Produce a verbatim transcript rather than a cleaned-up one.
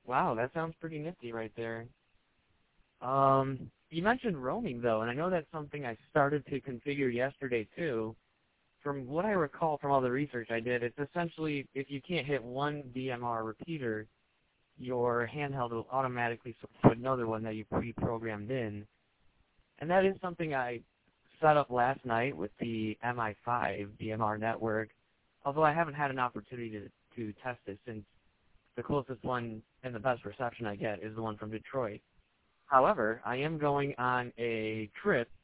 Wow, that sounds pretty nifty right there. Um, you mentioned roaming, though, and I know that's something I started to configure yesterday, too. From what I recall from all the research I did, it's essentially if you can't hit one D M R repeater, your handheld will automatically switch to another one that you pre-programmed in. And that is something I set up last night with the M I five D M R network, although I haven't had an opportunity to, to test it since the closest one and the best reception I get is the one from Detroit. However, I am going on a trip